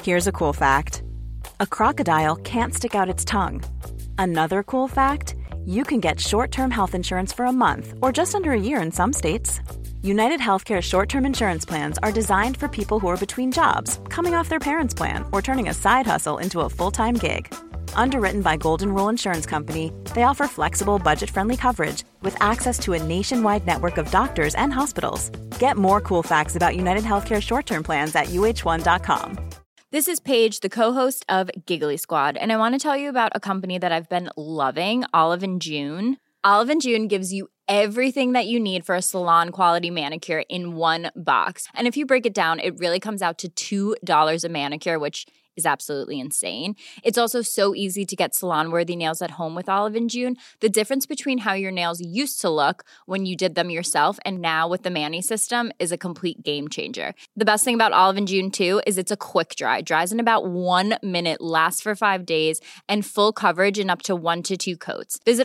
Here's a cool fact. A crocodile can't stick out its tongue. Another cool fact, you can get short-term health insurance for a month or just under a year in some states. United Healthcare short-term insurance plans are designed for people who are between jobs, coming off their parents' plan, or turning a side hustle into a full-time gig. Underwritten by Golden Rule Insurance Company, they offer flexible, budget-friendly coverage with access to a nationwide network of doctors and hospitals. Get more cool facts about United Healthcare short-term plans at uh1.com. This is Paige, the co-host of Giggly Squad, and I want to tell you about a company that I've been loving, Olive & June. Olive & June gives you everything that you need for a salon-quality manicure in one box. And if you break it down, it really comes out to $2 a manicure, which is absolutely insane. It's also so easy to get salon-worthy nails at home with Olive & June. The difference between how your nails used to look when you did them yourself and now with the Mani system is a complete game changer. The best thing about Olive & June, too, is it's a quick dry. Dries in about 1 minute, lasts for 5 days, and full coverage in up to 1 to 2 coats. Visit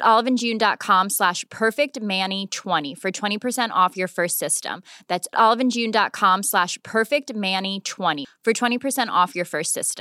oliveandjune.com/perfectmani20 for 20% off your first system. That's oliveandjune.com/perfectmani20 for 20% off your first system.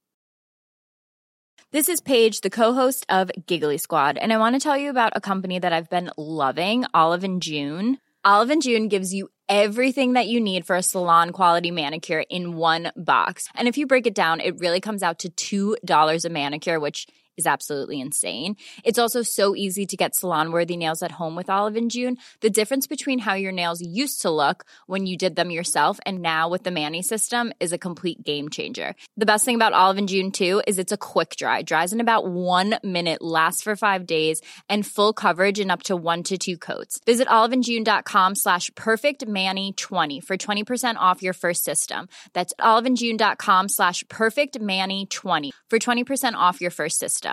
This is Paige, the co-host of Giggly Squad, and I want to tell you about a company that I've been loving, Olive & June. Olive & June gives you everything that you need for a salon-quality manicure in one box. And if you break it down, it really comes out to $2 a manicure, which is absolutely insane. It's also so easy to get salon-worthy nails at home with Olive & June. The difference between how your nails used to look when you did them yourself and now with the Mani system is a complete game changer. The best thing about Olive & June, too, is it's a quick dry. Dries in about 1 minute, lasts for 5 days, and full coverage in up to 1 to 2 coats. Visit oliveandjune.com/perfectmani20 for 20% off your first system. That's oliveandjune.com/perfectmani20 for 20% off your first system.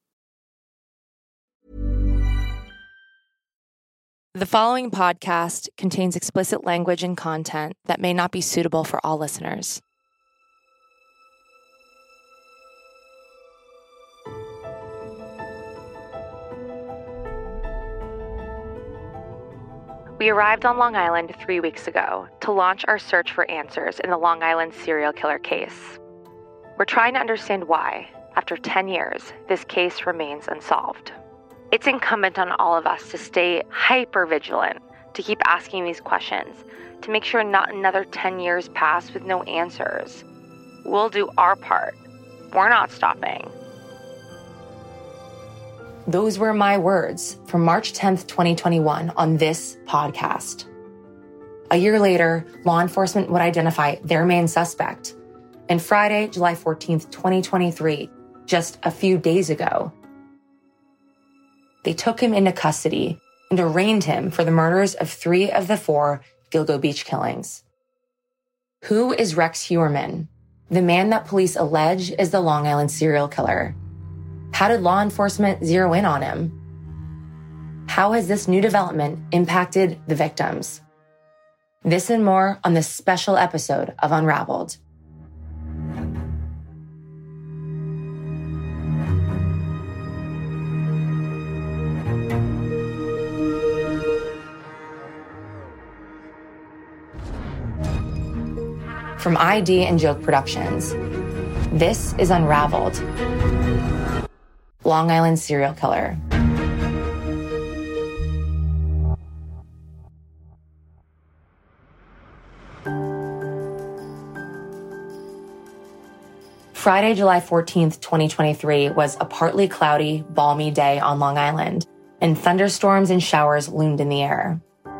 The following podcast contains explicit language and content that may not be suitable for all listeners. We arrived on Long Island 3 weeks ago to launch our search for answers in the Long Island serial killer case. We're trying to understand why, after 10 years, this case remains unsolved. It's incumbent on all of us to stay hyper-vigilant, to keep asking these questions, to make sure not another 10 years pass with no answers. We'll do our part. We're not stopping. Those were my words from March 10th, 2021 on this podcast. A year later, law enforcement would identify their main suspect. And Friday, July 14th, 2023, just a few days ago, they took him into custody and arraigned him for the murders of 3 of the 4 Gilgo Beach killings. Who is Rex Heuermann, the man that police allege is the Long Island serial killer? How did law enforcement zero in on him? How has this new development impacted the victims? This and more on this special episode of Unraveled. From ID and Joke Productions, this is Unraveled, Long Island serial killer. Friday, July 14th, 2023 was a partly cloudy, balmy day on Long Island, and thunderstorms and showers loomed in the air.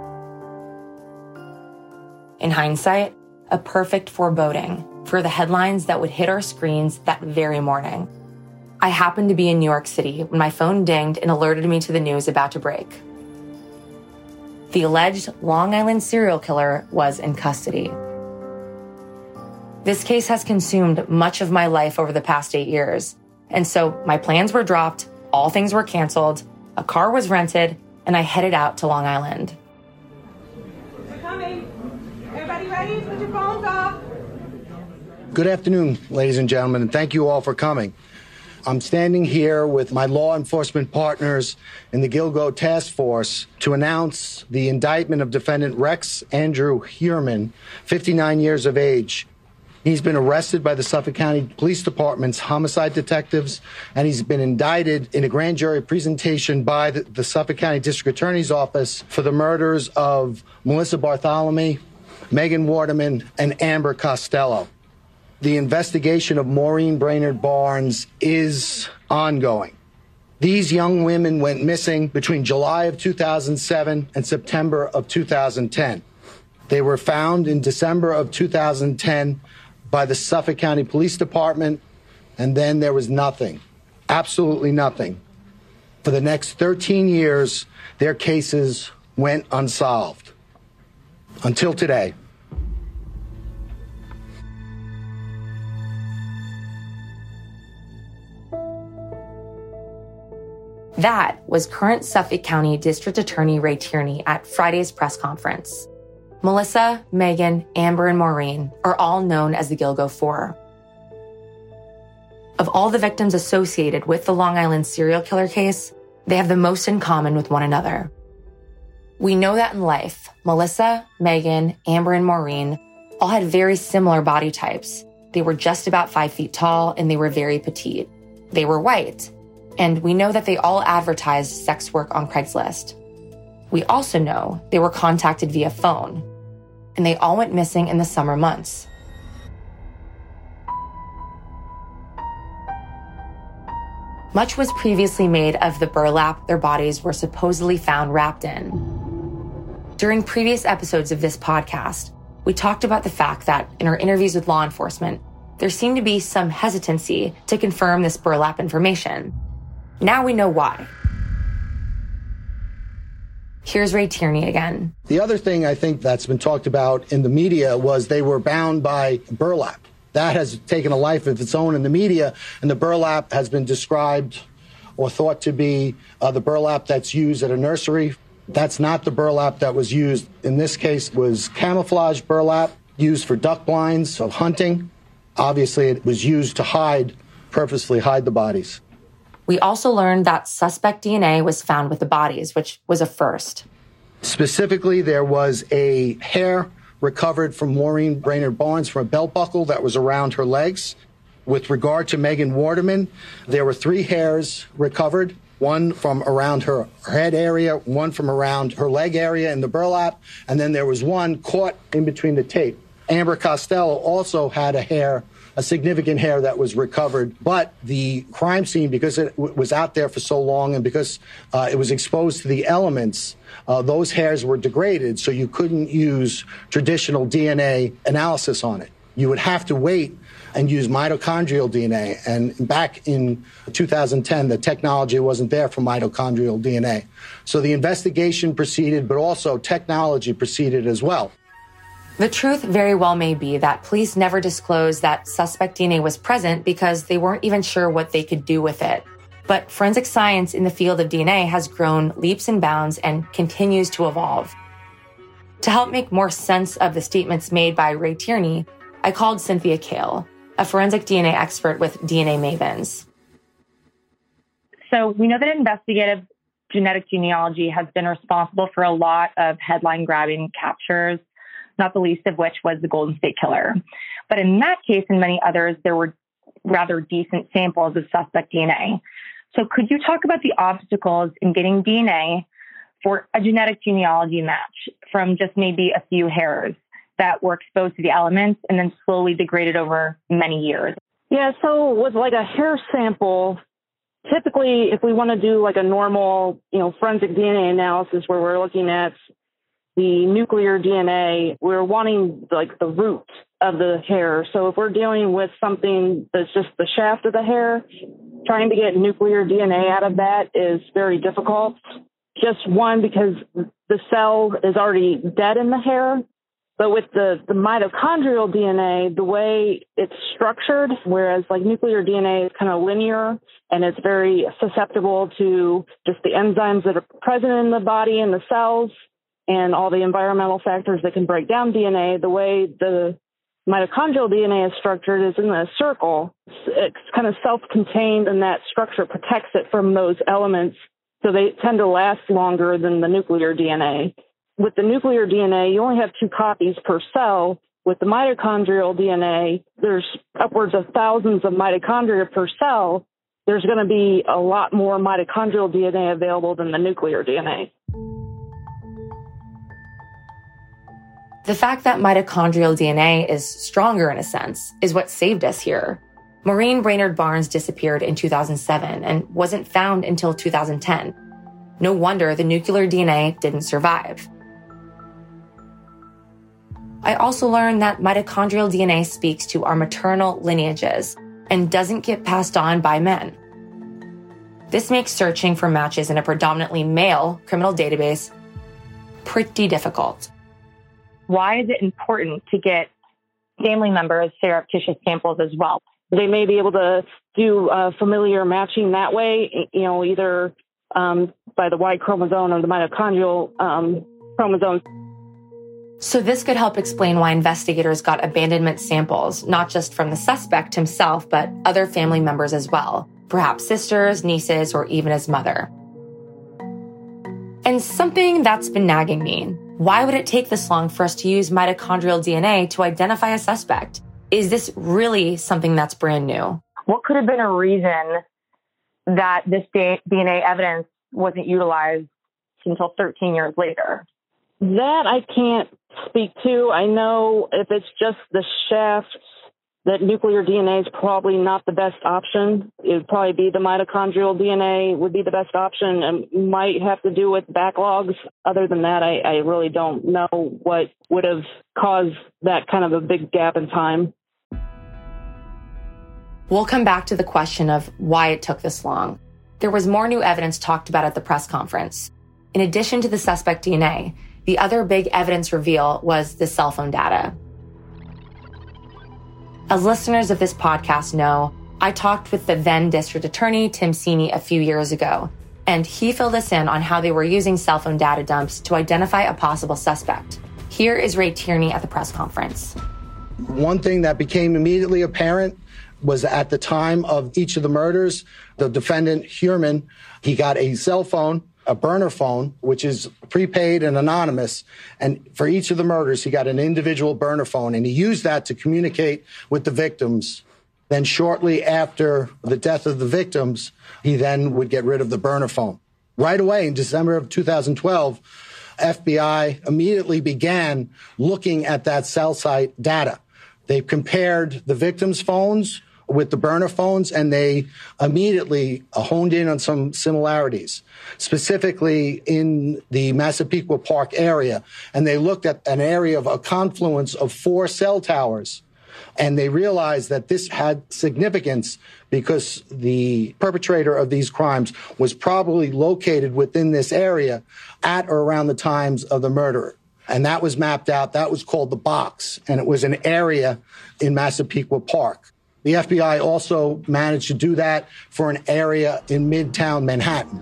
In hindsight, a perfect foreboding for the headlines that would hit our screens that very morning. I happened to be in New York City when my phone dinged and alerted me to the news about to break. The alleged Long Island serial killer was in custody. This case has consumed much of my life over the past 8 years, and so my plans were dropped, all things were canceled, a car was rented, and I headed out to Long Island. We're coming. Everybody ready? Put your phones off. Good afternoon, ladies and gentlemen, and thank you all for coming. I'm standing here with my law enforcement partners in the Gilgo Task Force to announce the indictment of defendant Rex Andrew Heuermann, 59 years of age. He's been arrested by the Suffolk County Police Department's homicide detectives, and he's been indicted in a grand jury presentation by the Suffolk County District Attorney's Office for the murders of Melissa Bartholomew, Megan Waterman, and Amber Costello. The investigation of Maureen Brainerd Barnes is ongoing. These young women went missing between July of 2007 and September of 2010. They were found in December of 2010 by the Suffolk County Police Department, and then there was nothing, absolutely nothing. For the next 13 years, their cases went unsolved until today. That was current Suffolk County District Attorney Ray Tierney at Friday's press conference. Melissa, Megan, Amber, and Maureen are all known as the Gilgo Four. Of all the victims associated with the Long Island serial killer case, they have the most in common with one another. We know that in life, Melissa, Megan, Amber, and Maureen all had very similar body types. They were just about 5 feet tall, and they were very petite. They were white, and we know that they all advertised sex work on Craigslist. We also know they were contacted via phone, and they all went missing in the summer months. Much was previously made of the burlap their bodies were supposedly found wrapped in. During previous episodes of this podcast, we talked about the fact that in our interviews with law enforcement, there seemed to be some hesitancy to confirm this burlap information. Now we know why. Here's Ray Tierney again. The other thing I think that's been talked about in the media was they were bound by burlap. That has taken a life of its own in the media, and the burlap has been described or thought to be the burlap that's used at a nursery. That's not the burlap that was used. In this case, it was camouflage burlap used for duck blinds of hunting. Obviously, it was used to purposely hide the bodies. We also learned that suspect DNA was found with the bodies, which was a first. Specifically, there was a hair recovered from Maureen Brainerd Barnes from a belt buckle that was around her legs. With regard to Megan Waterman, there were 3 hairs recovered, one from around her head area, one from around her leg area in the burlap, and then there was one caught in between the tape. Amber Costello also had a significant hair that was recovered, but the crime scene, because it was out there for so long and because it was exposed to the elements, those hairs were degraded, so you couldn't use traditional DNA analysis on it. You would have to wait and use mitochondrial DNA, and back in 2010, the technology wasn't there for mitochondrial DNA. So the investigation proceeded, but also technology proceeded as well. The truth very well may be that police never disclosed that suspect DNA was present because they weren't even sure what they could do with it. But forensic science in the field of DNA has grown leaps and bounds and continues to evolve. To help make more sense of the statements made by Ray Tierney, I called Cynthia Kale, a forensic DNA expert with DNA Mavens. So we know that investigative genetic genealogy has been responsible for a lot of headline-grabbing captures, not the least of which was the Golden State Killer. But in that case and many others, there were rather decent samples of suspect DNA. So could you talk about the obstacles in getting DNA for a genetic genealogy match from just maybe a few hairs that were exposed to the elements and then slowly degraded over many years? Yeah, so with like a hair sample, typically if we want to do like a normal, forensic DNA analysis where we're looking at the nuclear DNA, we're wanting like the root of the hair. So if we're dealing with something that's just the shaft of the hair, trying to get nuclear DNA out of that is very difficult. Just one, because the cell is already dead in the hair. But with the mitochondrial DNA, the way it's structured, whereas like nuclear DNA is kind of linear and it's very susceptible to just the enzymes that are present in the body and the cells and all the environmental factors that can break down DNA, the way the mitochondrial DNA is structured is in a circle. It's kind of self-contained, and that structure protects it from those elements, so they tend to last longer than the nuclear DNA. With the nuclear DNA, you only have 2 copies per cell, with the mitochondrial DNA, there's upwards of thousands of mitochondria per cell. There's going to be a lot more mitochondrial DNA available than the nuclear DNA. The fact that mitochondrial DNA is stronger in a sense is what saved us here. Maureen Brainerd Barnes disappeared in 2007 and wasn't found until 2010. No wonder the nuclear DNA didn't survive. I also learned that mitochondrial DNA speaks to our maternal lineages and doesn't get passed on by men. This makes searching for matches in a predominantly male criminal database pretty difficult. Why is it important to get family members' surreptitious samples as well? They may be able to do familiar matching that way, either by the Y chromosome or the mitochondrial chromosome. So this could help explain why investigators got abandonment samples, not just from the suspect himself, but other family members as well, perhaps sisters, nieces, or even his mother. And something that's been nagging me, why would it take this long for us to use mitochondrial DNA to identify a suspect? Is this really something that's brand new? What could have been a reason that this DNA evidence wasn't utilized until 13 years later? That I can't speak to. I know if it's just the shaft, that nuclear DNA is probably not the best option. It would probably be the mitochondrial DNA would be the best option, and might have to do with backlogs. Other than that, I really don't know what would have caused that kind of a big gap in time. We'll come back to the question of why it took this long. There was more new evidence talked about at the press conference. In addition to the suspect DNA, the other big evidence reveal was the cell phone data. As listeners of this podcast know, I talked with the then district attorney, Tim Sini, a few years ago, and he filled us in on how they were using cell phone data dumps to identify a possible suspect. Here is Ray Tierney at the press conference. One thing that became immediately apparent was at the time of each of the murders, the defendant, Huerman, he got a cell phone, a burner phone, which is prepaid and anonymous. And for each of the murders, he got an individual burner phone, and he used that to communicate with the victims. Then shortly after the death of the victims, he then would get rid of the burner phone. Right away in December of 2012, FBI immediately began looking at that cell site data. They compared the victims' phones with the burner phones, and they immediately honed in on some similarities, specifically in the Massapequa Park area. And they looked at an area of a confluence of 4 cell towers. And they realized that this had significance because the perpetrator of these crimes was probably located within this area at or around the times of the murder. And that was mapped out. That was called the box. And it was an area in Massapequa Park. The FBI also managed to do that for an area in Midtown Manhattan.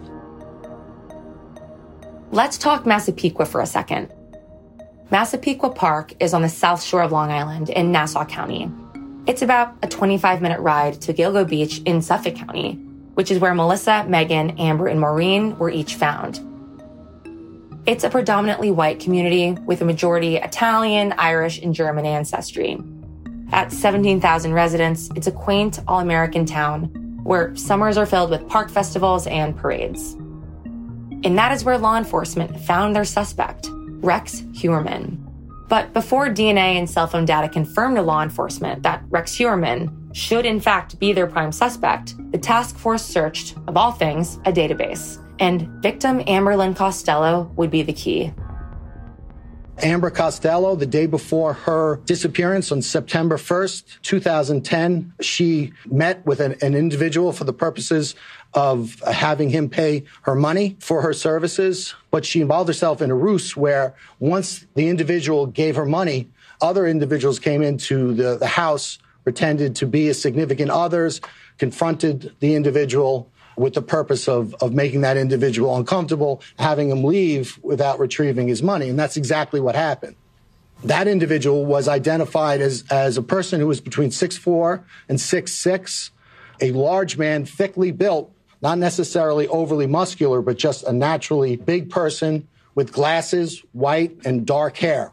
Let's talk Massapequa for a second. Massapequa Park is on the south shore of Long Island in Nassau County. It's about a 25-minute ride to Gilgo Beach in Suffolk County, which is where Melissa, Megan, Amber, and Maureen were each found. It's a predominantly white community with a majority Italian, Irish, and German ancestry. At 17,000 residents, it's a quaint, all-American town where summers are filled with park festivals and parades. And that is where law enforcement found their suspect, Rex Huerman. But before DNA and cell phone data confirmed to law enforcement that Rex Huerman should in fact be their prime suspect, the task force searched, of all things, a database. And victim Amber Lynn Costello would be the key. Amber Costello, the day before her disappearance on September 1st, 2010, she met with an individual for the purposes of having him pay her money for her services. But she involved herself in a ruse where once the individual gave her money, other individuals came into the house, pretended to be significant others, confronted the individual with the purpose of making that individual uncomfortable, having him leave without retrieving his money. And that's exactly what happened. That individual was identified as a person who was between 6'4" and 6'6", a large man, thickly built, not necessarily overly muscular, but just a naturally big person with glasses, white and dark hair.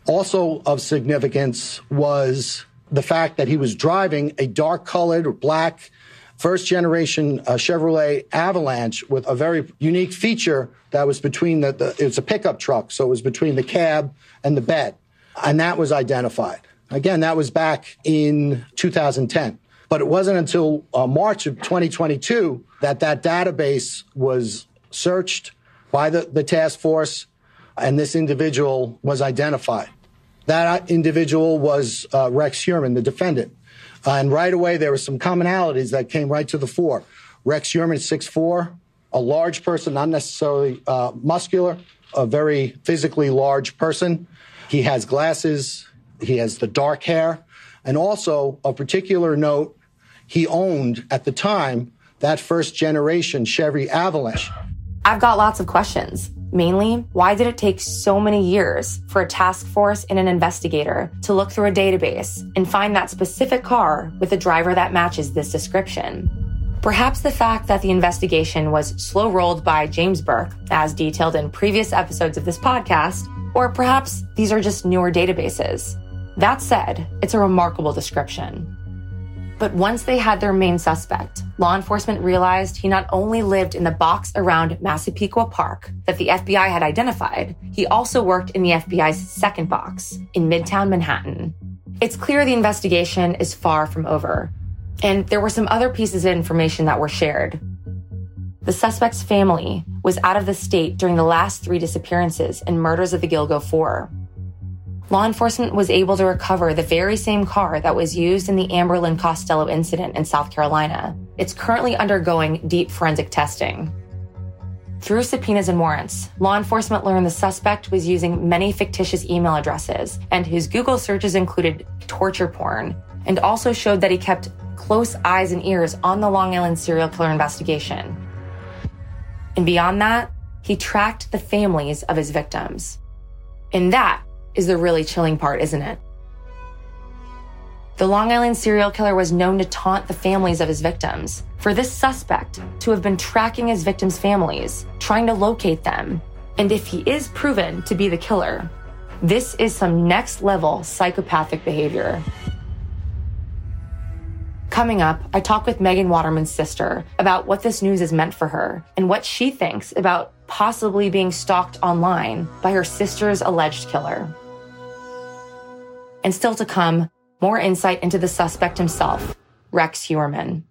Also of significance was the fact that he was driving a dark-colored or black first-generation Chevrolet Avalanche with a very unique feature that was between it's a pickup truck, so it was between the cab and the bed. And that was identified. Again, that was back in 2010. But it wasn't until March of 2022 that database was searched by the task force, and this individual was identified. That individual was Rex Heuermann, the defendant. And right away, there were some commonalities that came right to the fore. Rex Heuermann, 6'4", a large person, not necessarily muscular, a very physically large person. He has glasses. He has the dark hair. And also, of particular note, he owned, at the time, that first-generation Chevy Avalanche. I've got lots of questions. Mainly, why did it take so many years for a task force and an investigator to look through a database and find that specific car with a driver that matches this description? Perhaps the fact that the investigation was slow-rolled by James Burke, as detailed in previous episodes of this podcast, or perhaps these are just newer databases. That said, it's a remarkable description. But once they had their main suspect, law enforcement realized he not only lived in the box around Massapequa Park that the FBI had identified, he also worked in the FBI's second box in Midtown Manhattan. It's clear the investigation is far from over, and there were some other pieces of information that were shared. The suspect's family was out of the state during the last 3 disappearances and murders of the Gilgo Four. Law enforcement was able to recover the very same car that was used in the Amberlynn Costello incident in South Carolina. It's currently undergoing deep forensic testing. Through subpoenas and warrants, law enforcement learned the suspect was using many fictitious email addresses, and his Google searches included torture porn, and also showed that he kept close eyes and ears on the Long Island serial killer investigation. And beyond that, he tracked the families of his victims. And that is the really chilling part, isn't it? The Long Island serial killer was known to taunt the families of his victims. For this suspect to have been tracking his victims' families, trying to locate them, and if he is proven to be the killer, this is some next-level psychopathic behavior. Coming up, I talk with Megan Waterman's sister about what this news has meant for her and what she thinks about possibly being stalked online by her sister's alleged killer. And still to come, more insight into the suspect himself, Rex Heuermann.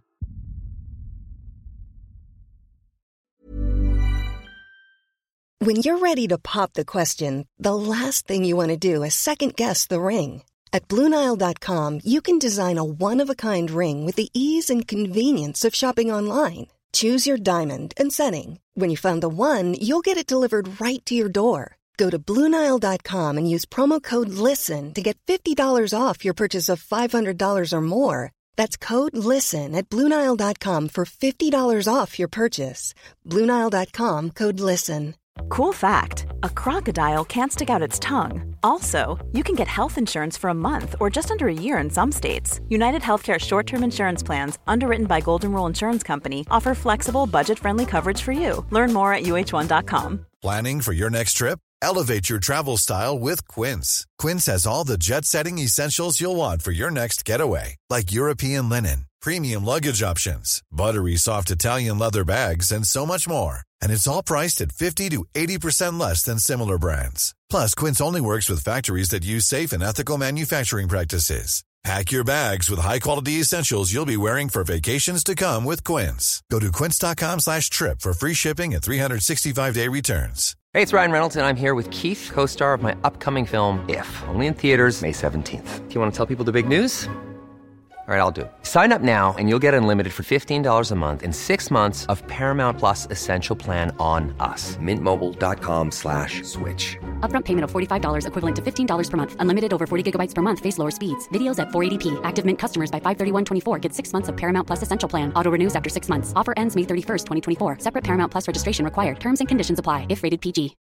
When you're ready to pop the question, the last thing you want to do is second-guess the ring. At BlueNile.com, you can design a one-of-a-kind ring with the ease and convenience of shopping online. Choose your diamond and setting. When you find the one, you'll get it delivered right to your door. Go to BlueNile.com and use promo code LISTEN to get $50 off your purchase of $500 or more. That's code LISTEN at BlueNile.com for $50 off your purchase. BlueNile.com, code LISTEN. Cool fact, a crocodile can't stick out its tongue. Also, you can get health insurance for a month or just under a year in some states. United Healthcare short-term insurance plans, underwritten by Golden Rule Insurance Company, offer flexible, budget-friendly coverage for you. Learn more at UH1.com. Planning for your next trip? Elevate your travel style with Quince. Quince has all the jet-setting essentials you'll want for your next getaway, like European linen, premium luggage options, buttery soft Italian leather bags, and so much more. And it's all priced at 50 to 80% less than similar brands. Plus, Quince only works with factories that use safe and ethical manufacturing practices. Pack your bags with high-quality essentials you'll be wearing for vacations to come with Quince. Go to quince.com/trip for free shipping and 365-day returns. Hey, it's Ryan Reynolds, and I'm here with Keith, co-star of my upcoming film, If, only in theaters May 17th. Do you want to tell people the big news? All right, I'll do it. Sign up now and you'll get unlimited for $15 a month and 6 months of Paramount Plus Essential Plan on us. MintMobile.com/switch. Upfront payment of $45 equivalent to $15 per month. Unlimited over 40 gigabytes per month. Face lower speeds. Videos at 480p. Active Mint customers by 531.24 get 6 months of Paramount Plus Essential Plan. Auto renews after 6 months. Offer ends May 31st, 2024. Separate Paramount Plus registration required. Terms and conditions apply if rated PG.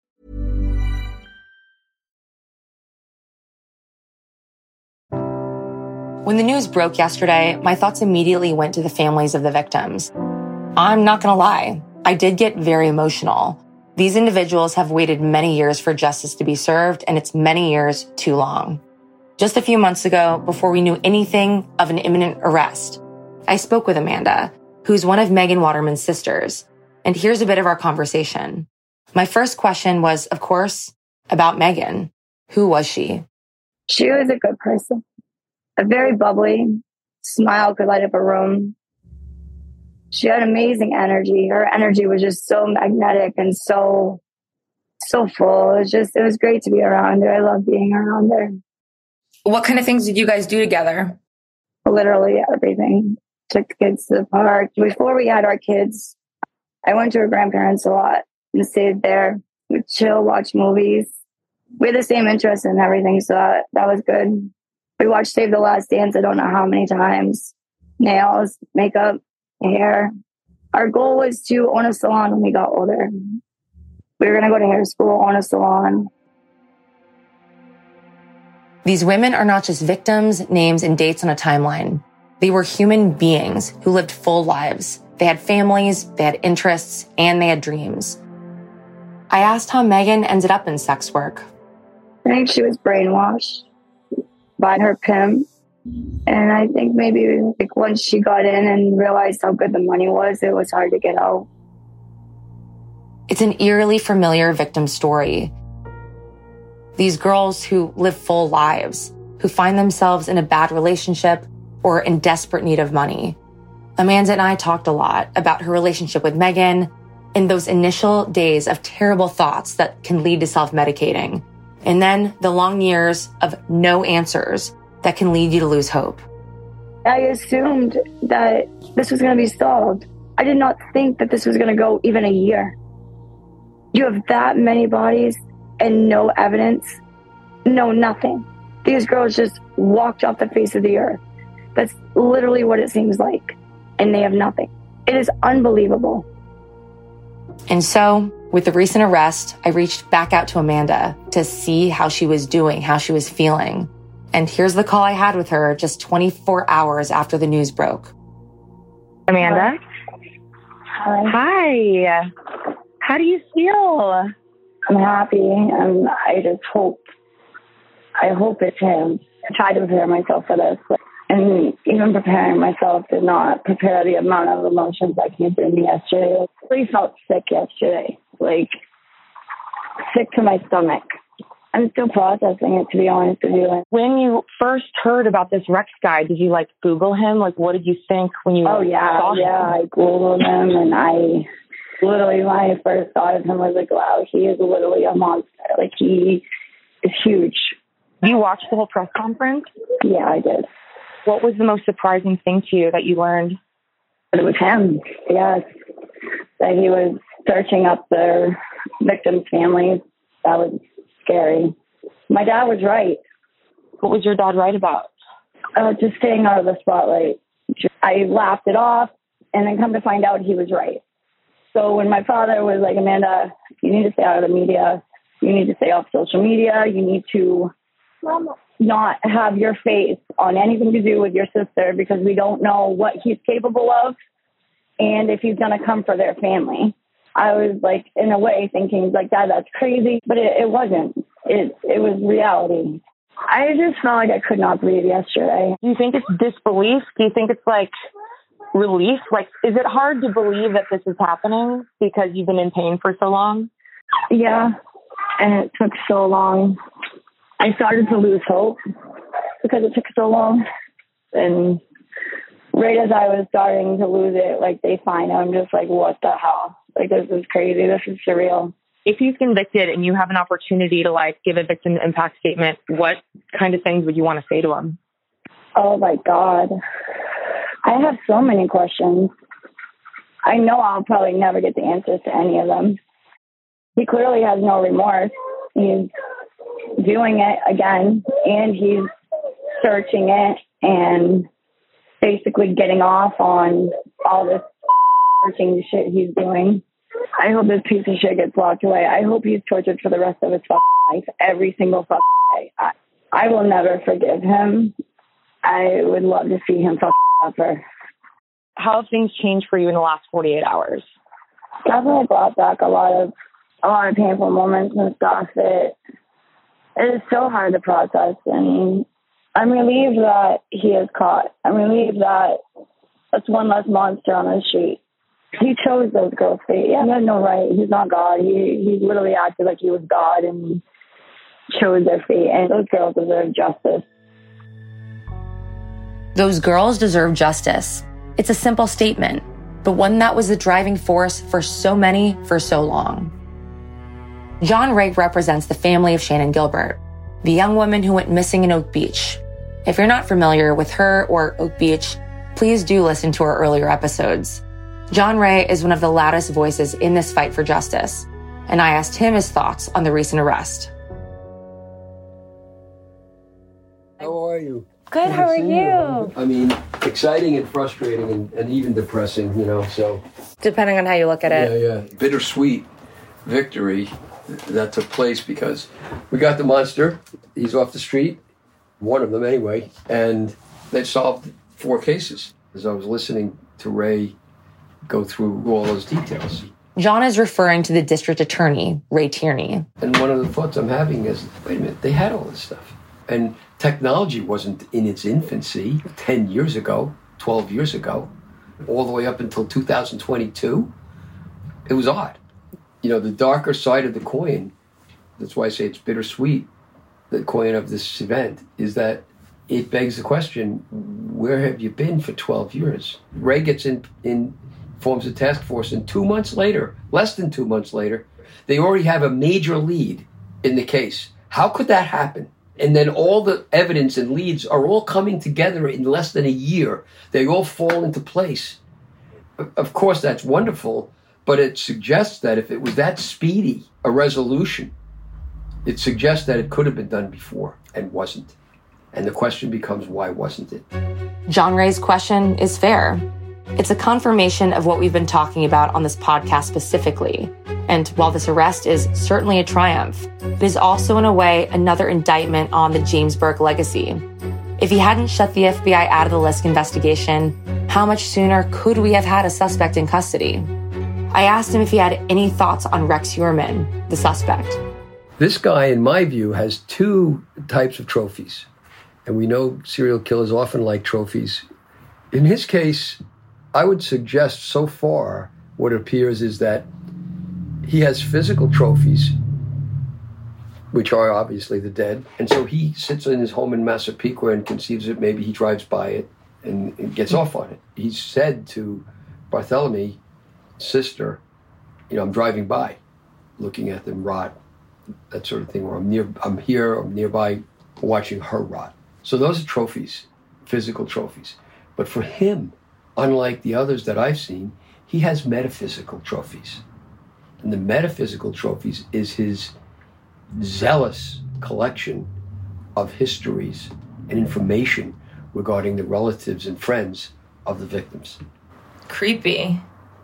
When the news broke yesterday, my thoughts immediately went to the families of the victims. I'm not gonna lie, I did get very emotional. These individuals have waited many years for justice to be served, and it's many years too long. Just a few months ago, before we knew anything of an imminent arrest, I spoke with Amanda, who's one of Megan Waterman's sisters. And here's a bit of our conversation. My first question was, of course, about Megan. Who was she? She was a good person. A very bubbly, smile could light up a room. She had amazing energy. Her energy was just so magnetic and so full. It was great to be around her. I love being around her. What kind of things did you guys do together? Literally everything. Took the kids to the park. Before we had our kids, I went to her grandparents a lot and stayed there. We'd chill, watch movies. We had the same interests in everything, so that was good. We watched Save the Last Dance I don't know how many times. Nails, makeup, hair. Our goal was to own a salon when we got older. We were going to go to hair school, own a salon. These women are not just victims, names, and dates on a timeline. They were human beings who lived full lives. They had families, they had interests, and they had dreams. I asked how Megan ended up in sex work. I think she was brainwashed by her pimp. And I think maybe once she got in and realized how good the money was, it was hard to get out. It's an eerily familiar victim story. These girls who live full lives, who find themselves in a bad relationship or in desperate need of money. Amanda and I talked a lot about her relationship with Megan and those initial days of terrible thoughts that can lead to self-medicating. And then the long years of no answers that can lead you to lose hope. I assumed that this was going to be solved. I did not think that this was going to go even a year. You have that many bodies and no evidence, no nothing. These girls just walked off the face of the earth. That's literally what it seems like. And they have nothing. It is unbelievable. And so, with the recent arrest, I reached back out to Amanda to see how she was doing, how she was feeling. And here's the call I had with her just 24 hours after the news broke. Amanda? Hi. Hi. How do you feel? I'm happy, and I hope it's him. I tried to prepare myself for this, and even preparing myself did not prepare the amount of emotions that came through me yesterday. I really felt sick yesterday, sick to my stomach. I'm still processing it, to be honest with you. When you first heard about this Rex guy, did you Google him? What did you think when you saw him? I Googled him, and my first thought of him was wow, he is literally a monster. He is huge. You watched the whole press conference? Yeah, I did. What was the most surprising thing to you that you learned? It was him, yes. That he was searching up their victims' families. That was scary. My dad was right. What was your dad right about? Just staying out of the spotlight. I laughed it off, and then come to find out he was right. So when my father was like, Amanda, you need to stay out of the media. You need to stay off social media. You need to not have your face on anything to do with your sister because we don't know what he's capable of and if he's going to come for their family. I was in a way thinking Dad, that's crazy, but it wasn't. It was reality. I just felt like I could not breathe yesterday. Do you think it's disbelief? Do you think it's relief? Is it hard to believe that this is happening because you've been in pain for so long? Yeah, and it took so long. I started to lose hope because it took so long. And right as I was starting to lose it, they find I'm just what the hell? This is crazy. This is surreal. If he's convicted and you have an opportunity to give a victim impact statement, what kind of things would you want to say to him? Oh my God. I have so many questions. I know I'll probably never get the answers to any of them. He clearly has no remorse. He's doing it again, and he's searching it and basically getting off on all this searching shit he's doing. I hope this piece of shit gets locked away. I hope he's tortured for the rest of his life, every single day. I will never forgive him. I would love to see him suffer. How have things changed for you in the last 48 hours? Definitely brought back a lot of a lot of painful moments and stuff. It is so hard to process, and I'm relieved that he is caught. I'm relieved that that's one less monster on the street. He chose those girls' fate. Yeah, he had no right. He's not God. He literally acted like he was God and chose their fate, and those girls deserve justice. Those girls deserve justice. It's a simple statement, but one that was the driving force for so many for so long. John Ray represents the family of Shannan Gilbert, the young woman who went missing in Oak Beach. If you're not familiar with her or Oak Beach, please do listen to our earlier episodes. John Ray is one of the loudest voices in this fight for justice, and I asked him his thoughts on the recent arrest. How are you? Good, how are you? I mean, exciting and frustrating and even depressing, so. Depending on how you look at it. Yeah. Bittersweet victory that took place because we got the monster. He's off the street, one of them anyway, and they've solved 4 cases. As I was listening to Ray go through all those details. John is referring to the district attorney, Ray Tierney. And one of the thoughts I'm having is, wait a minute, they had all this stuff. And technology wasn't in its infancy 10 years ago, 12 years ago, all the way up until 2022. It was odd. The darker side of the coin, that's why I say it's bittersweet, the coin of this event, is that it begs the question, where have you been for 12 years? Ray gets in forms a task force, and 2 months later, less than 2 months later, they already have a major lead in the case. How could that happen? And then all the evidence and leads are all coming together in less than a year. They all fall into place. Of course, that's wonderful, but it suggests that if it was that speedy a resolution, it suggests that it could have been done before and wasn't. And the question becomes, why wasn't it? John Ray's question is fair. It's a confirmation of what we've been talking about on this podcast specifically. And while this arrest is certainly a triumph, it is also in a way another indictment on the James Burke legacy. If he hadn't shut the FBI out of the Lisk investigation, how much sooner could we have had a suspect in custody? I asked him if he had any thoughts on Rex Heuermann, the suspect. This guy, in my view, has 2 types of trophies. And we know serial killers often like trophies. In his case, I would suggest so far what appears is that he has physical trophies, which are obviously the dead. And so he sits in his home in Massapequa and conceives it. Maybe he drives by it and gets off on it. He said to Barthelemy, sister, I'm driving by, looking at them rot, that sort of thing, or I'm nearby watching her rot. So those are trophies, physical trophies. But for him, unlike the others that I've seen, he has metaphysical trophies. And the metaphysical trophies is his zealous collection of histories and information regarding the relatives and friends of the victims. Creepy.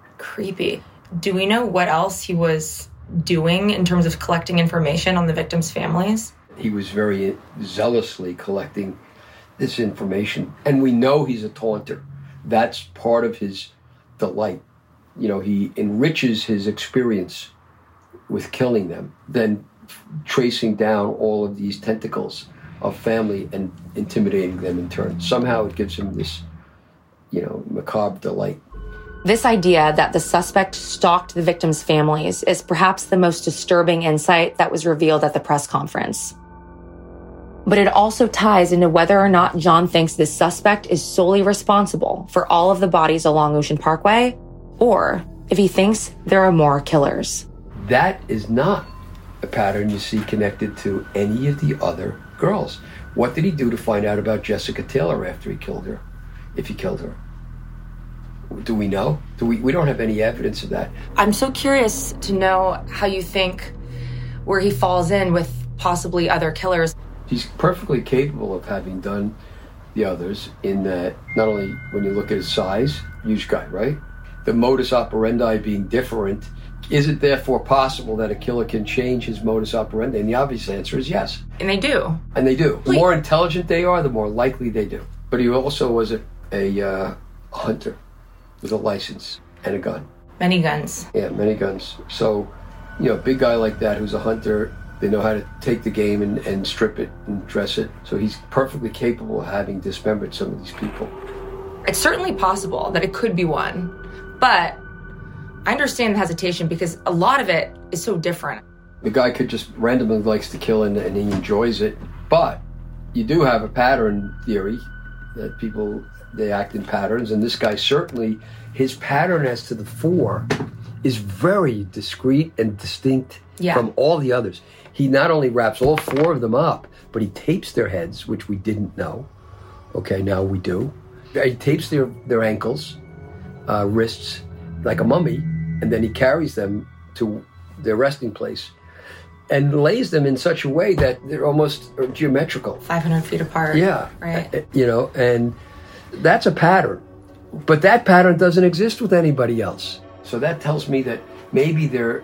Do we know what else he was doing in terms of collecting information on the victims' families? He was very zealously collecting this information. And we know he's a taunter. That's part of his delight. He enriches his experience with killing them, then tracing down all of these tentacles of family and intimidating them in turn. Somehow it gives him this, macabre delight. This idea that the suspect stalked the victims' families is perhaps the most disturbing insight that was revealed at the press conference. But it also ties into whether or not John thinks this suspect is solely responsible for all of the bodies along Ocean Parkway, or if he thinks there are more killers. That is not a pattern you see connected to any of the other girls. What did he do to find out about Jessica Taylor after he killed her, if he killed her? Do we know? We don't have any evidence of that. I'm so curious to know how you think where he falls in with possibly other killers. He's perfectly capable of having done the others in that not only when you look at his size, huge guy, right? The modus operandi being different, is it therefore possible that a killer can change his modus operandi? And the obvious answer is yes. And they do. And they do. The more intelligent they are, the more likely they do. But he also was a hunter with a license and a gun. Many guns. Yeah, many guns. So You know, a big guy like that who's a hunter, they know how to take the game and strip it and dress it. So he's perfectly capable of having dismembered some of these people. It's certainly possible that it could be one, but I understand the hesitation because a lot of it is so different. The guy could just randomly likes to kill and he enjoys it, but you do have a pattern theory that people, they act in patterns, and this guy certainly, his pattern as to the 4 is very discreet and distinct from all the others. He not only wraps all 4 of them up, but he tapes their heads, which we didn't know. Okay, now we do. He tapes their ankles, wrists, like a mummy, and then he carries them to their resting place and lays them in such a way that they're almost geometrical. 500 feet apart. Yeah. Right. You know, and that's a pattern. But that pattern doesn't exist with anybody else. So that tells me that maybe they're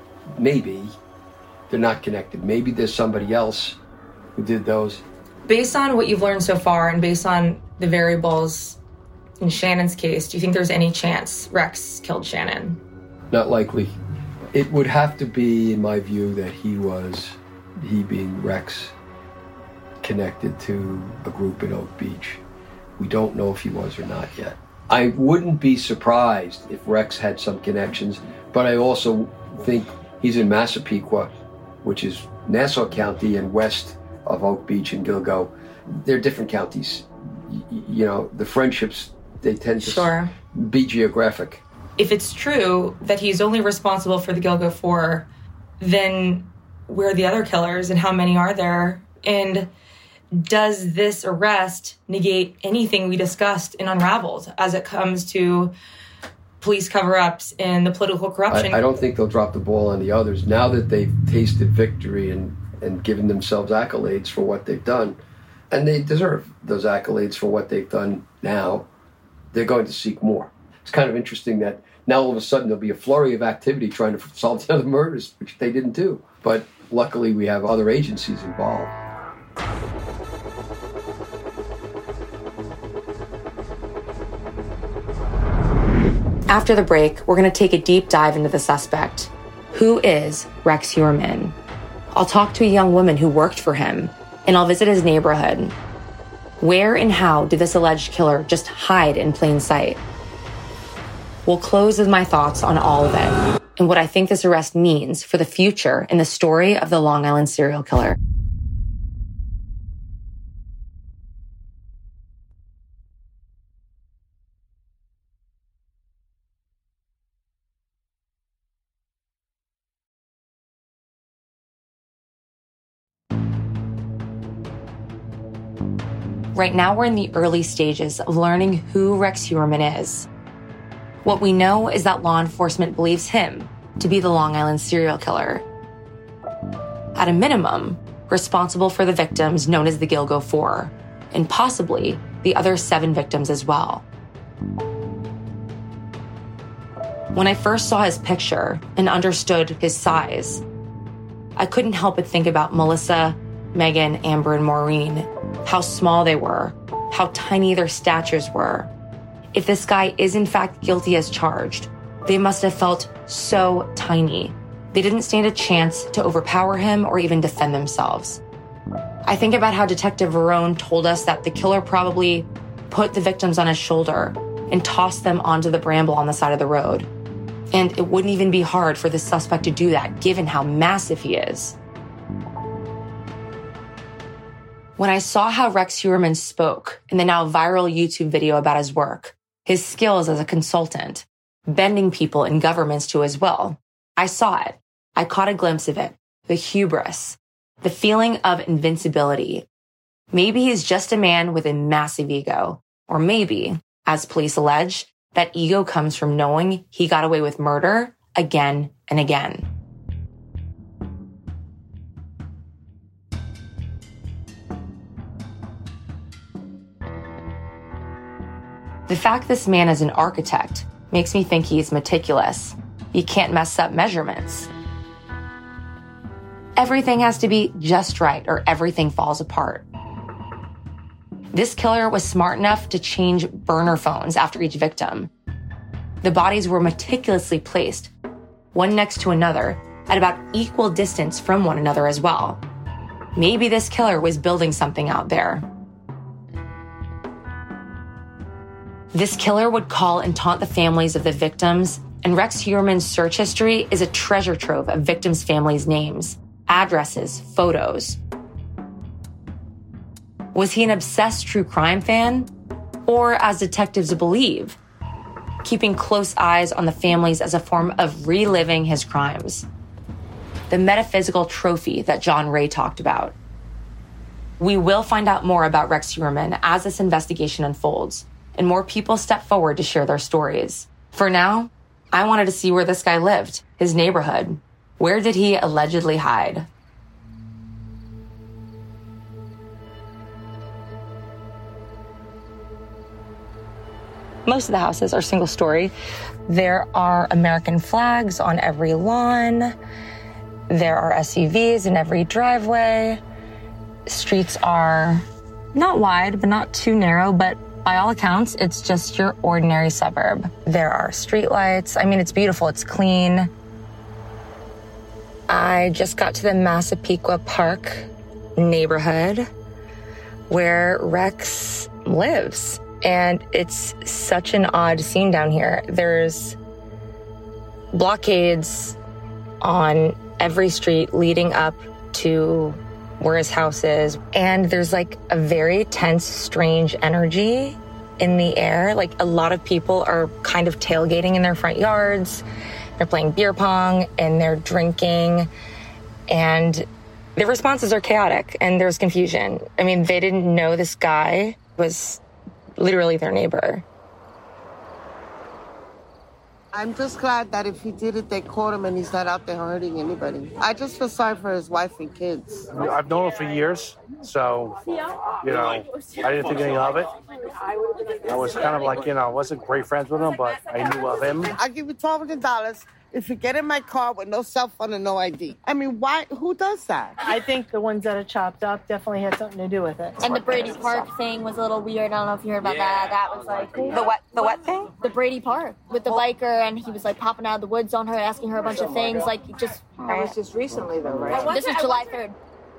not connected. Maybe there's somebody else who did those. Based on what you've learned so far and based on the variables in Shannon's case, do you think there's any chance Rex killed Shannon? Not likely. It would have to be, in my view, that he being Rex, connected to a group in Oak Beach. We don't know if he was or not yet. I wouldn't be surprised if Rex had some connections, but I also think he's in Massapequa, which is Nassau County and west of Oak Beach and Gilgo. They're different counties. You know, the friendships, they tend to be geographic. If it's true that he's only responsible for the Gilgo 4, then where are the other killers and how many are there? And does this arrest negate anything we discussed in Unraveled as it comes to police cover-ups and the political corruption? I don't think they'll drop the ball on the others. Now that they've tasted victory and given themselves accolades for what they've done, and they deserve those accolades for what they've done now, they're going to seek more. It's kind of interesting that now all of a sudden there'll be a flurry of activity trying to solve the other murders, which they didn't do. But luckily we have other agencies involved. After the break, we're going to take a deep dive into the suspect. Who is Rex Heuermann? I'll talk to a young woman who worked for him, and I'll visit his neighborhood. Where and how did this alleged killer just hide in plain sight? We'll close with my thoughts on all of it and what I think this arrest means for the future in the story of the Long Island serial killer. Right now, we're in the early stages of learning who Rex Heuermann is. What we know is that law enforcement believes him to be the Long Island serial killer. At a minimum, responsible for the victims known as the Gilgo 4, and possibly the other 7 victims as well. When I first saw his picture and understood his size, I couldn't help but think about Melissa, Megan, Amber, and Maureen, how small they were, how tiny their statures were. If this guy is in fact guilty as charged, they must have felt so tiny. They didn't stand a chance to overpower him or even defend themselves. I think about how Detective Verone told us that the killer probably put the victims on his shoulder and tossed them onto the bramble on the side of the road. And it wouldn't even be hard for the suspect to do that, given how massive he is. When I saw how Rex Heuermann spoke in the now viral YouTube video about his work, his skills as a consultant, bending people and governments to his will, I saw it. I caught a glimpse of it. The hubris, the feeling of invincibility. Maybe he's just a man with a massive ego. Or maybe, as police allege, that ego comes from knowing he got away with murder again and again. The fact this man is an architect makes me think he's meticulous. He can't mess up measurements. Everything has to be just right or everything falls apart. This killer was smart enough to change burner phones after each victim. The bodies were meticulously placed, one next to another, at about equal distance from one another as well. Maybe this killer was building something out there. This killer would call and taunt the families of the victims, and Rex Heuermann's search history is a treasure trove of victims' families' names, addresses, photos. Was he an obsessed true crime fan? Or, as detectives believe, keeping close eyes on the families as a form of reliving his crimes? The metaphysical trophy that John Ray talked about. We will find out more about Rex Heuermann as this investigation unfolds, and more people step forward to share their stories. For now, I wanted to see where this guy lived, his neighborhood. Where did he allegedly hide? Most of the houses are single story. There are American flags on every lawn. There are SUVs in every driveway. Streets are not wide, but not too narrow, but by all accounts, it's just your ordinary suburb. There are streetlights. I mean, it's beautiful. It's clean. I just got to the Massapequa Park neighborhood where Rex lives. And it's such an odd scene down here. There's blockades on every street leading up to where his house is. And there's like a very tense, strange energy in the air. Like a lot of people are kind of tailgating in their front yards. They're playing beer pong and they're drinking. And their responses are chaotic and there's confusion. I mean, they didn't know this guy was literally their neighbor. I'm just glad that if he did it, they caught him and he's not out there hurting anybody. I just feel sorry for his wife and kids. I've known him for years, so, I didn't think anything of it. I was kind of like, I wasn't great friends with him, but I knew of him. I'll give you $1,200 if you get in my car with no cell phone and no ID. I mean, why? Who does that? I think the ones that are chopped up definitely had something to do with it. And the Brady Park thing was a little weird. I don't know if you heard about that. That was like... The what thing? The Brady Park with the biker, and he was like popping out of the woods on her, asking her a bunch of things. Like, just... That was just recently, though, right? This was July 3rd.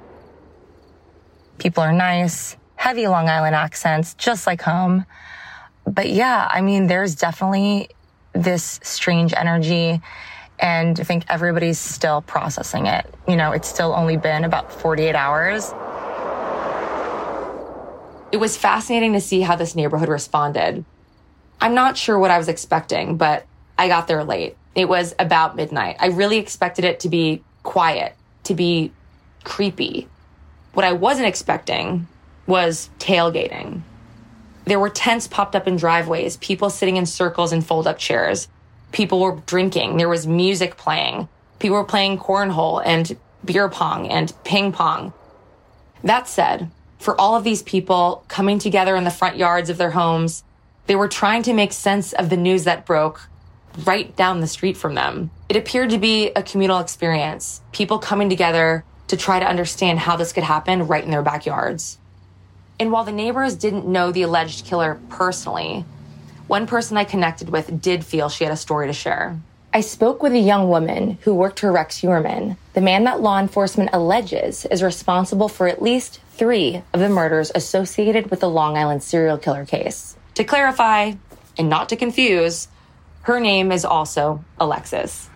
People are nice, heavy Long Island accents, just like home. But yeah, I mean, there's definitely this strange energy, and I think everybody's still processing it. It's still only been about 48 hours. It was fascinating to see how this neighborhood responded. I'm not sure what I was expecting, but I got there late. It was about midnight. I really expected it to be quiet, to be creepy. What I wasn't expecting was tailgating. There were tents popped up in driveways, people sitting in circles in fold-up chairs. People were drinking. There was music playing. People were playing cornhole and beer pong and ping pong. That said, for all of these people coming together in the front yards of their homes, they were trying to make sense of the news that broke right down the street from them. It appeared to be a communal experience, people coming together to try to understand how this could happen right in their backyards. And while the neighbors didn't know the alleged killer personally, one person I connected with did feel she had a story to share. I spoke with a young woman who worked for Rex Heuermann, the man that law enforcement alleges is responsible for at least 3 of the murders associated with the Long Island serial killer case. To clarify, and not to confuse, her name is also Alexis.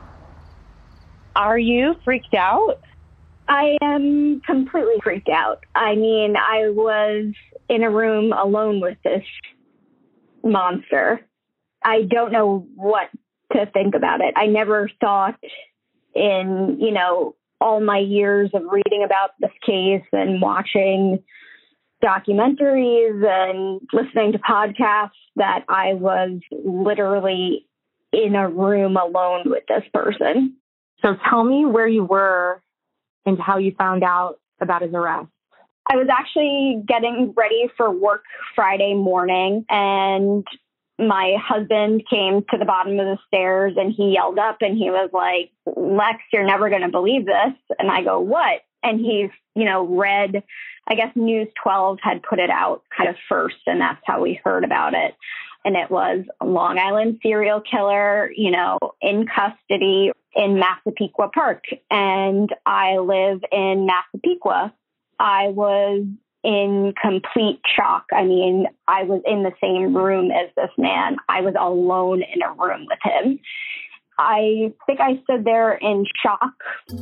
Are you freaked out? I am completely freaked out. I mean, I was in a room alone with this monster. I don't know what to think about it. I never thought in, all my years of reading about this case and watching documentaries and listening to podcasts that I was literally in a room alone with this person. So tell me where you were and how you found out about his arrest. I was actually getting ready for work Friday morning, and my husband came to the bottom of the stairs and he yelled up and he was like, "Lex, you're never going to believe this." And I go, "What?" And he's, read, I guess News 12 had put it out kind of first, and that's how we heard about it. and it was a Long Island serial killer, in custody in Massapequa Park. And I live in Massapequa. I was in complete shock. I mean, I was in the same room as this man. I was alone in a room with him. I think I stood there in shock.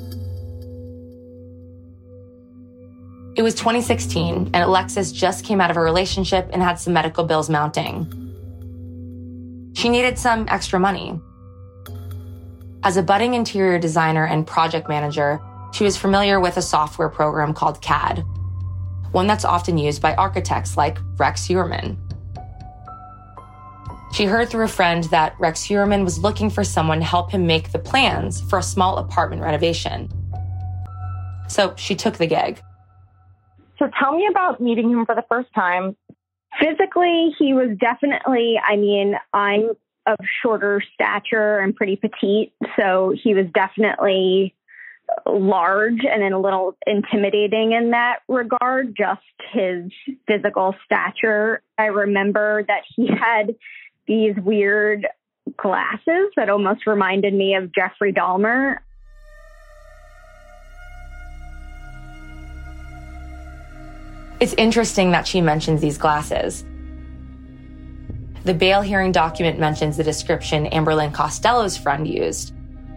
It was 2016, and Alexis just came out of a relationship and had some medical bills mounting. She needed some extra money. As a budding interior designer and project manager, she was familiar with a software program called CAD, one that's often used by architects like Rex Heuermann. She heard through a friend that Rex Heuermann was looking for someone to help him make the plans for a small apartment renovation. So she took the gig. So tell me about meeting him for the first time. Physically, he was definitely, I'm of shorter stature and pretty petite, so he was definitely large and then a little intimidating in that regard, just his physical stature. I remember that he had these weird glasses that almost reminded me of Jeffrey Dahmer. It's interesting that she mentions these glasses. The bail hearing document mentions the description Amberlynn Costello's friend used.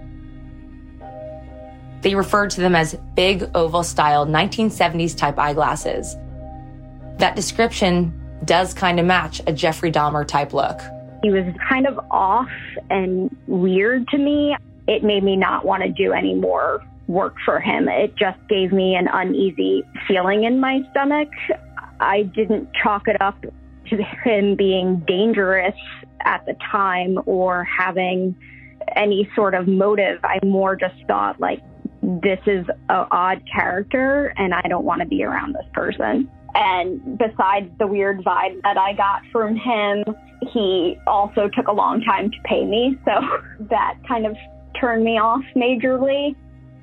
They referred to them as big, oval-style 1970s type eyeglasses. That description does kind of match a Jeffrey Dahmer type look. He was kind of off and weird to me. It made me not want to do any more work for him. It just gave me an uneasy feeling in my stomach. I didn't chalk it up to him being dangerous at the time or having any sort of motive. I more just thought, this is an odd character and I don't want to be around this person. And besides the weird vibe that I got from him, he also took a long time to pay me. So that kind of turned me off majorly.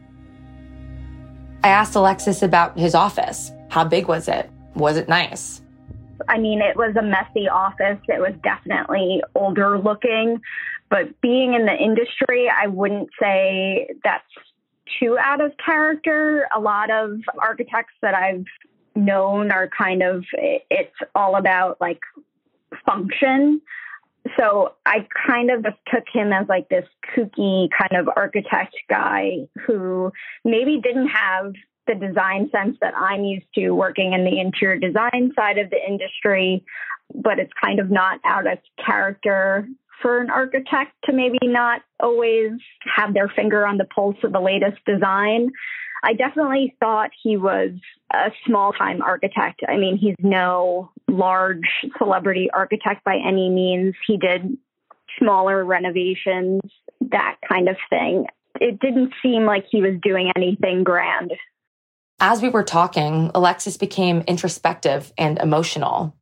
I asked Alexis about his office. How big was it? Was it nice? It was a messy office. It was definitely older looking, but being in the industry, I wouldn't say that's too out of character. A lot of architects that I've known are it's all about function. So I kind of just took him as this kooky kind of architect guy who maybe didn't have the design sense that I'm used to working in the interior design side of the industry, but it's kind of not out of character for an architect to maybe not always have their finger on the pulse of the latest design. I definitely thought he was a small-time architect. He's no large celebrity architect by any means. He did smaller renovations, that kind of thing. It didn't seem like he was doing anything grand. As we were talking, Alexis became introspective and emotional.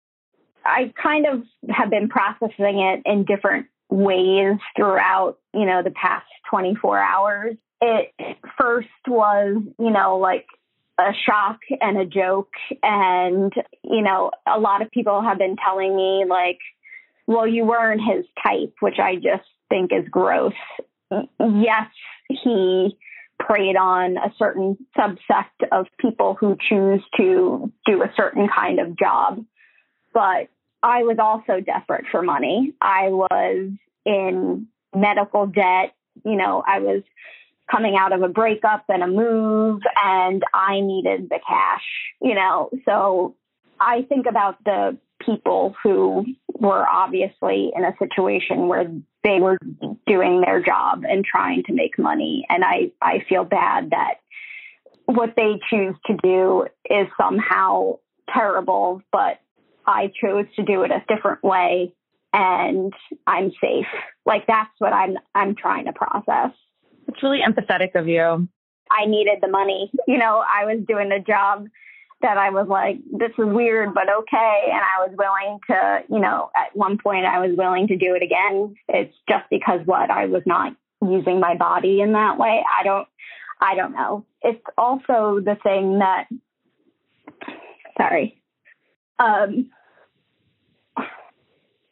I kind of have been processing it in different ways throughout, the past 24 hours. It first was, a shock and a joke. And, a lot of people have been telling me well, you weren't his type, which I just think is gross. Yes, he preyed on a certain subsect of people who choose to do a certain kind of job. But I was also desperate for money. I was in medical debt. I was coming out of a breakup and a move, and I needed the cash, So I think about the people who were obviously in a situation where they were doing their job and trying to make money. And I feel bad that what they choose to do is somehow terrible, but I chose to do it a different way and I'm safe. That's what I'm trying to process. It's really empathetic of you. I needed the money. I was doing a job that I was this is weird, but okay. And I was willing to, at one point I was willing to do it again. It's just because I was not using my body in that way. I don't know. It's also the thing that,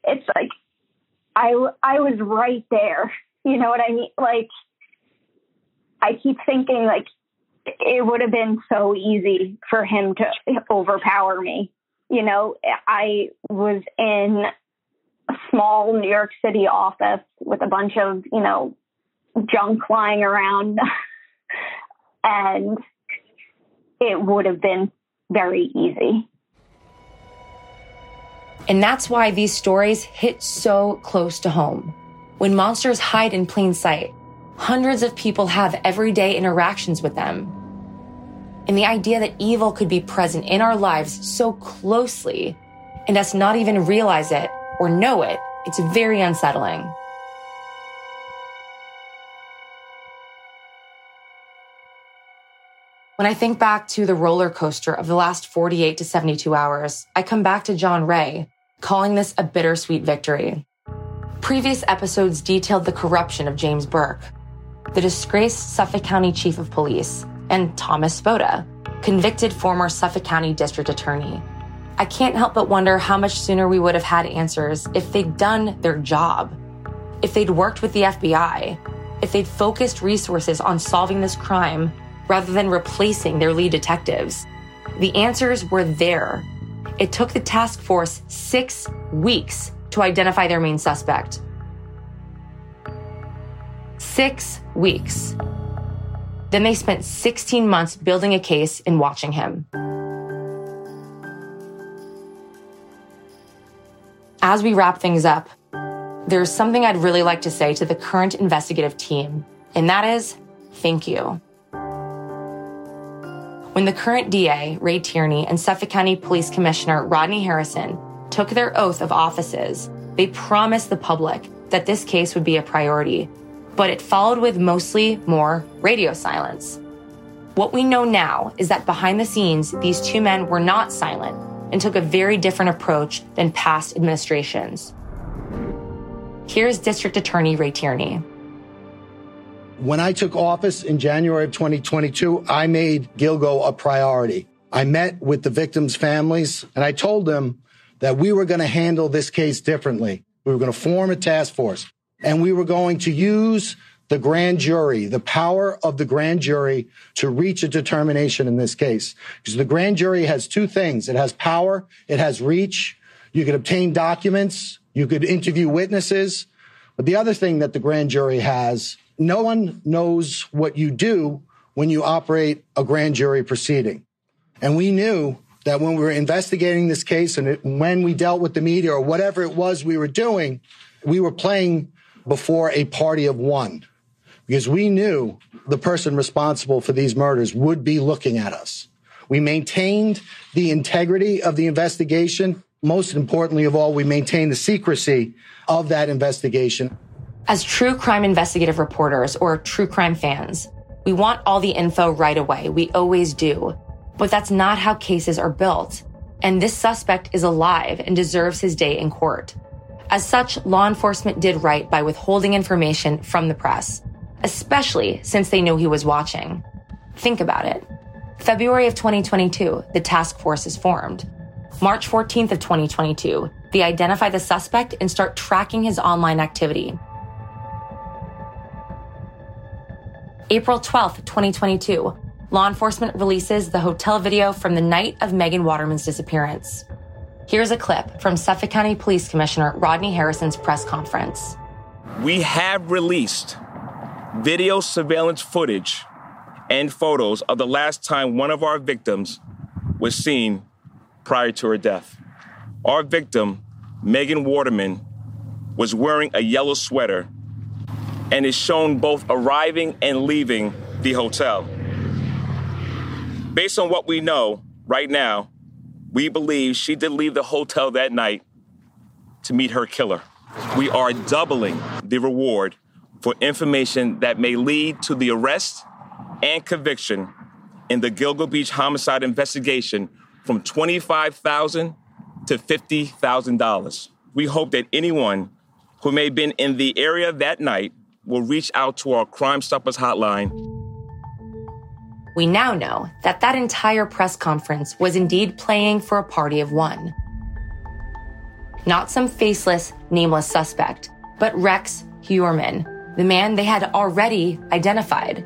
it's like, I was right there. You know what I mean? Like, I keep thinking, like, it would have been so easy for him to overpower me. You know, I was in a small New York City office with a bunch of, you know, junk lying around. And it would have been very easy. And that's why these stories hit so close to home. When monsters hide in plain sight, hundreds of people have everyday interactions with them. And the idea that evil could be present in our lives so closely and us not even realize it or know it, it's very unsettling. When I think back to the roller coaster of the last 48 to 72 hours, I come back to John Ray, calling this a bittersweet victory. Previous episodes detailed the corruption of James Burke, the disgraced Suffolk County Chief of Police, and Thomas Spota, convicted former Suffolk County District Attorney. I can't help but wonder how much sooner we would have had answers if they'd done their job, if they'd worked with the FBI, if they'd focused resources on solving this crime rather than replacing their lead detectives. The answers were there. It took the task force 6 weeks to identify their main suspect. 6 weeks. Then they spent 16 months building a case and watching him. As we wrap things up, there's something I'd really like to say to the current investigative team, and that is, thank you. When the current DA, Ray Tierney, and Suffolk County Police Commissioner Rodney Harrison took their oath of offices, they promised the public that this case would be a priority, but it followed with mostly more radio silence. What we know now is that behind the scenes, these two men were not silent and took a very different approach than past administrations. Here's District Attorney Ray Tierney. When I took office in January of 2022, I made Gilgo a priority. I met with the victims' families, and I told them that we were going to handle this case differently. We were going to form a task force, and we were going to use the grand jury, the power of the grand jury, to reach a determination in this case. Because the grand jury has two things. It has power. It has reach. You could obtain documents. You could interview witnesses. But the other thing that the grand jury has, no one knows what you do when you operate a grand jury proceeding. And we knew that when we were investigating this case and when we dealt with the media or whatever it was we were doing, we were playing before a party of one. Because we knew the person responsible for these murders would be looking at us. We maintained the integrity of the investigation. Most importantly of all, we maintained the secrecy of that investigation. As true crime investigative reporters or true crime fans, we want all the info right away. We always do. But that's not how cases are built. And this suspect is alive and deserves his day in court. As such, law enforcement did right by withholding information from the press, especially since they knew he was watching. Think about it. February of 2022, the task force is formed. March 14th of 2022, they identify the suspect and start tracking his online activity. April 12th, 2022, law enforcement releases the hotel video from the night of Megan Waterman's disappearance. Here's a clip from Suffolk County Police Commissioner Rodney Harrison's press conference. We have released video surveillance footage and photos of the last time one of our victims was seen prior to her death. Our victim, Megan Waterman, was wearing a yellow sweater and is shown both arriving and leaving the hotel. Based on what we know right now, we believe she did leave the hotel that night to meet her killer. We are doubling the reward for information that may lead to the arrest and conviction in the Gilgo Beach homicide investigation from $25,000 to $50,000. We hope that anyone who may have been in the area that night will reach out to our Crime Stoppers hotline. We now know that that entire press conference was indeed playing for a party of one. Not some faceless, nameless suspect, but Rex Heuermann, the man they had already identified.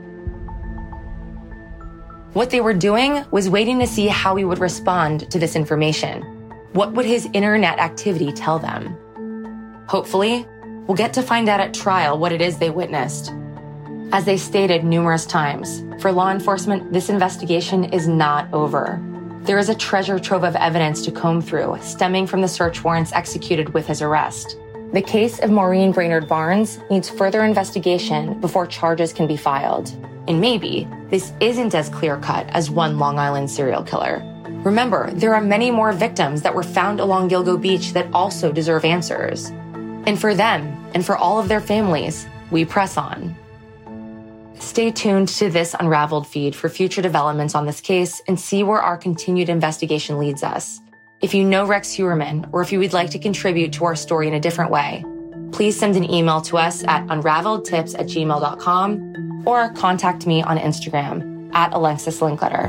What they were doing was waiting to see how he would respond to this information. What would his internet activity tell them? Hopefully, we'll get to find out at trial what it is they witnessed. As they stated numerous times, for law enforcement, this investigation is not over. There is a treasure trove of evidence to comb through, stemming from the search warrants executed with his arrest. The case of Maureen Brainerd Barnes needs further investigation before charges can be filed. And maybe this isn't as clear-cut as one Long Island serial killer. Remember, there are many more victims that were found along Gilgo Beach that also deserve answers. And for them, and for all of their families, we press on. Stay tuned to this Unraveled feed for future developments on this case and see where our continued investigation leads us. If you know Rex Heuermann, or if you would like to contribute to our story in a different way, please send an email to us at unraveledtips@gmail.com or contact me on Instagram at Alexis Linkletter.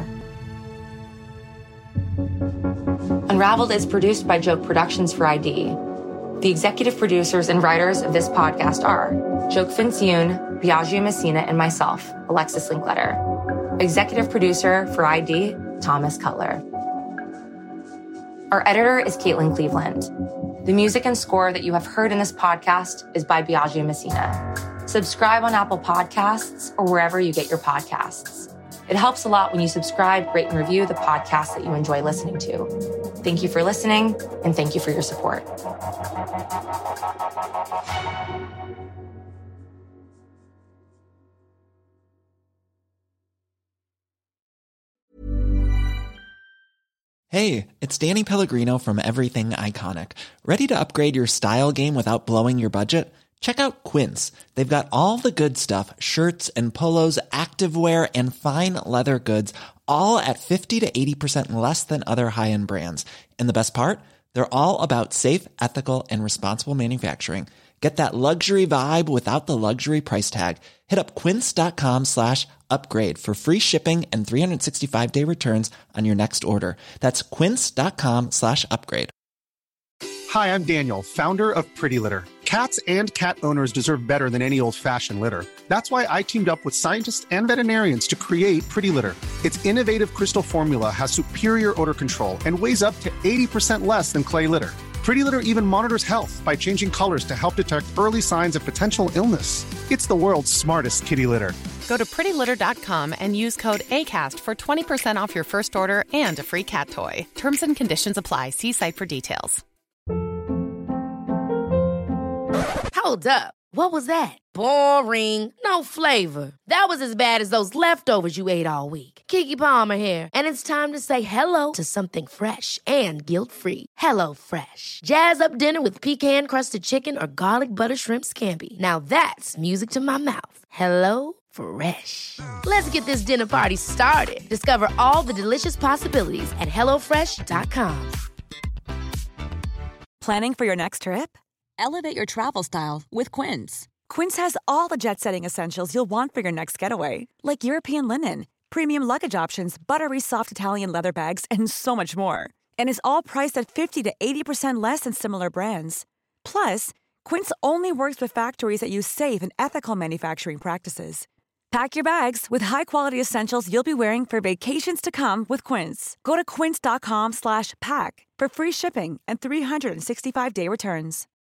Unraveled is produced by Joke Productions for ID. The executive producers and writers of this podcast are Joke Finsioun, Biagio Messina, and myself, Alexis Linkletter. Executive producer for ID, Thomas Cutler. Our editor is Caitlin Cleveland. The music and score that you have heard in this podcast is by Biagio Messina. Subscribe on Apple Podcasts or wherever you get your podcasts. It helps a lot when you subscribe, rate, and review the podcast that you enjoy listening to. Thank you for listening, and thank you for your support. Hey, it's Danny Pellegrino from Everything Iconic. Ready to upgrade your style game without blowing your budget? Check out Quince. They've got all the good stuff, shirts and polos, activewear, and fine leather goods, all at 50 to 80% less than other high-end brands. And the best part? They're all about safe, ethical, and responsible manufacturing. Get that luxury vibe without the luxury price tag. Hit up quince.com/upgrade for free shipping and 365-day returns on your next order. That's quince.com/upgrade. Hi, I'm Daniel, founder of Pretty Litter. Cats and cat owners deserve better than any old-fashioned litter. That's why I teamed up with scientists and veterinarians to create Pretty Litter. Its innovative crystal formula has superior odor control and weighs up to 80% less than clay litter. Pretty Litter even monitors health by changing colors to help detect early signs of potential illness. It's the world's smartest kitty litter. Go to prettylitter.com and use code ACAST for 20% off your first order and a free cat toy. Terms and conditions apply. See site for details. Hold up. What was that? Boring. No flavor. That was as bad as those leftovers you ate all week. Keke Palmer here, and it's time to say hello to something fresh and guilt-free. HelloFresh. Jazz up dinner with pecan-crusted chicken or garlic butter shrimp scampi. Now that's music to my mouth. HelloFresh. Let's get this dinner party started. Discover all the delicious possibilities at HelloFresh.com. Planning for your next trip? Elevate your travel style with Quince. Quince has all the jet-setting essentials you'll want for your next getaway, like European linen, premium luggage options, buttery soft Italian leather bags, and so much more. And is all priced at 50 to 80% less than similar brands. Plus, Quince only works with factories that use safe and ethical manufacturing practices. Pack your bags with high-quality essentials you'll be wearing for vacations to come with Quince. Go to quince.com/pack for free shipping and 365-day returns.